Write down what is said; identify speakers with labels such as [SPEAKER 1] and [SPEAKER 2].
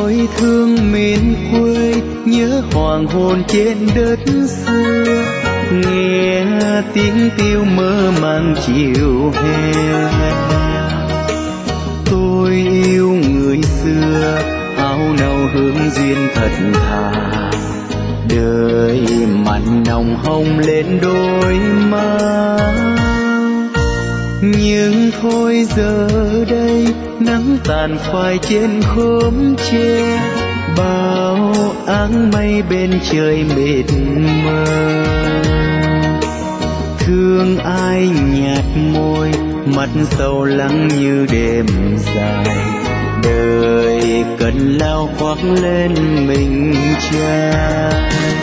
[SPEAKER 1] ôi thương miền quê, nhớ hoàng hôn trên đất xưa, nghe tiếng tiêu mơ màng chiều hè. Tôi yêu người xưa, áo nâu hương duyên thật thà, đời mặn nồng hồng lên đôi má. Nhưng thôi giờ đây nắng tàn phai trên khóm tre, bao áng mây bên trời mịt mờ. Thương ai nhạt môi, mắt sâu lắng như đêm dài, đời cần lao khoác lên mình cha.